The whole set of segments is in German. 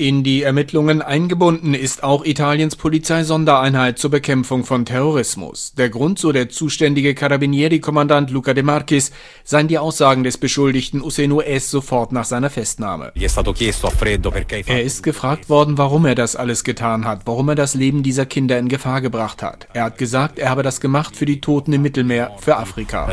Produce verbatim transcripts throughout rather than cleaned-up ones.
In die Ermittlungen eingebunden ist auch Italiens Polizeisondereinheit zur Bekämpfung von Terrorismus. Der Grund, so der zuständige Carabinieri-Kommandant Luca De Marchis, seien die Aussagen des Beschuldigten Ousseynou S. sofort nach seiner Festnahme. Er ist gefragt worden, warum er das alles getan hat, warum er das Leben dieser Kinder in Gefahr gebracht hat. Er hat gesagt, er habe das gemacht für die Toten im Mittelmeer, für Afrika.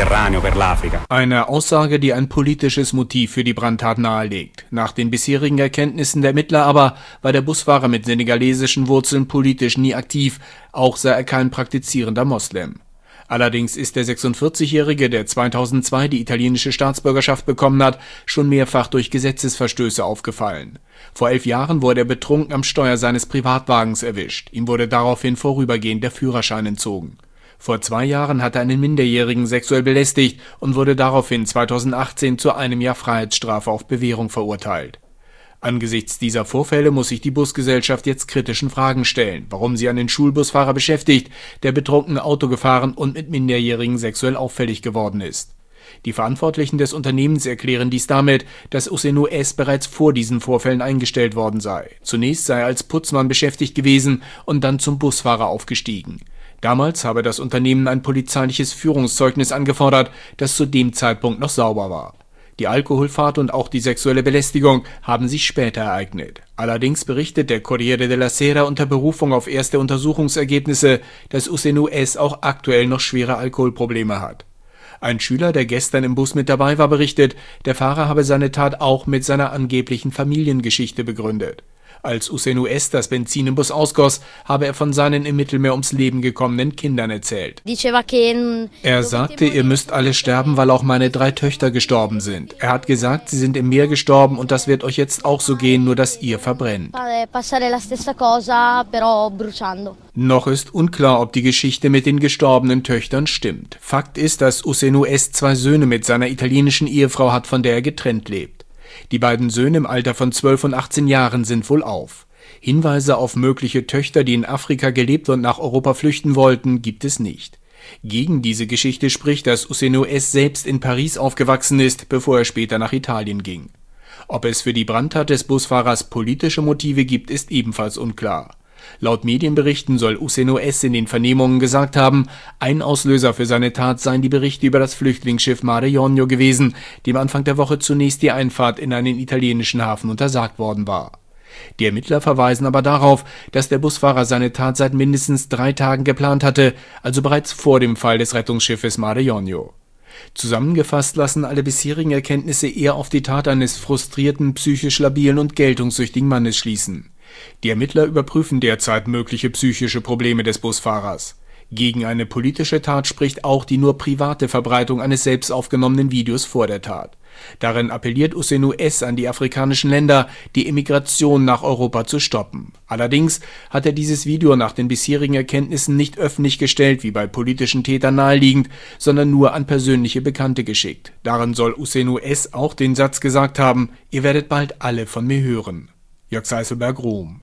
Eine Aussage, die ein politisches Motiv für die Brandtat nahelegt. Nach den bisherigen Erkenntnissen der Ermittler aber war der Busfahrer mit senegalesischen Wurzeln politisch nie aktiv, auch sei er kein praktizierender Moslem. Allerdings ist der sechsundvierzigjährige, der zweitausendzwei die italienische Staatsbürgerschaft bekommen hat, schon mehrfach durch Gesetzesverstöße aufgefallen. Vor elf Jahren wurde er betrunken am Steuer seines Privatwagens erwischt. Ihm wurde daraufhin vorübergehend der Führerschein entzogen. Vor zwei Jahren hat er einen Minderjährigen sexuell belästigt und wurde daraufhin zweitausendachtzehn zu einem Jahr Freiheitsstrafe auf Bewährung verurteilt. Angesichts dieser Vorfälle muss sich die Busgesellschaft jetzt kritischen Fragen stellen, warum sie einen Schulbusfahrer beschäftigt, der betrunken Auto gefahren und mit Minderjährigen sexuell auffällig geworden ist. Die Verantwortlichen des Unternehmens erklären dies damit, dass Ousseynou S. bereits vor diesen Vorfällen eingestellt worden sei. Zunächst sei er als Putzmann beschäftigt gewesen und dann zum Busfahrer aufgestiegen. Damals habe das Unternehmen ein polizeiliches Führungszeugnis angefordert, das zu dem Zeitpunkt noch sauber war. Die Alkoholfahrt und auch die sexuelle Belästigung haben sich später ereignet. Allerdings berichtet der Corriere della Sera unter Berufung auf erste Untersuchungsergebnisse, dass Ousseynou S. auch aktuell noch schwere Alkoholprobleme hat. Ein Schüler, der gestern im Bus mit dabei war, berichtet, der Fahrer habe seine Tat auch mit seiner angeblichen Familiengeschichte begründet. Als Ousseynou S. das Benzin im Bus ausgoss, habe er von seinen im Mittelmeer ums Leben gekommenen Kindern erzählt. Er sagte, ihr müsst alle sterben, weil auch meine drei Töchter gestorben sind. Er hat gesagt, sie sind im Meer gestorben und das wird euch jetzt auch so gehen, nur dass ihr verbrennt. Noch ist unklar, ob die Geschichte mit den gestorbenen Töchtern stimmt. Fakt ist, dass Ousseynou S. zwei Söhne mit seiner italienischen Ehefrau hat, von der er getrennt lebt. Die beiden Söhne im Alter von zwölf und achtzehn Jahren sind wohlauf. Hinweise auf mögliche Töchter, die in Afrika gelebt und nach Europa flüchten wollten, gibt es nicht. Gegen diese Geschichte spricht, dass Ousseynou S. selbst in Paris aufgewachsen ist, bevor er später nach Italien ging. Ob es für die Brandtat des Busfahrers politische Motive gibt, ist ebenfalls unklar. Laut Medienberichten soll Ousseynou S. in den Vernehmungen gesagt haben, ein Auslöser für seine Tat seien die Berichte über das Flüchtlingsschiff Mare Jonio gewesen, dem Anfang der Woche zunächst die Einfahrt in einen italienischen Hafen untersagt worden war. Die Ermittler verweisen aber darauf, dass der Busfahrer seine Tat seit mindestens drei Tagen geplant hatte, also bereits vor dem Fall des Rettungsschiffes Mare Jonio. Zusammengefasst lassen alle bisherigen Erkenntnisse eher auf die Tat eines frustrierten, psychisch labilen und geltungssüchtigen Mannes schließen. Die Ermittler überprüfen derzeit mögliche psychische Probleme des Busfahrers. Gegen eine politische Tat spricht auch die nur private Verbreitung eines selbst aufgenommenen Videos vor der Tat. Darin appelliert Ousseynou S. an die afrikanischen Länder, die Immigration nach Europa zu stoppen. Allerdings hat er dieses Video nach den bisherigen Erkenntnissen nicht öffentlich gestellt, wie bei politischen Tätern naheliegend, sondern nur an persönliche Bekannte geschickt. Darin soll Ousseynou S. auch den Satz gesagt haben: Ihr werdet bald alle von mir hören. Jörg Seiselberg, Rom.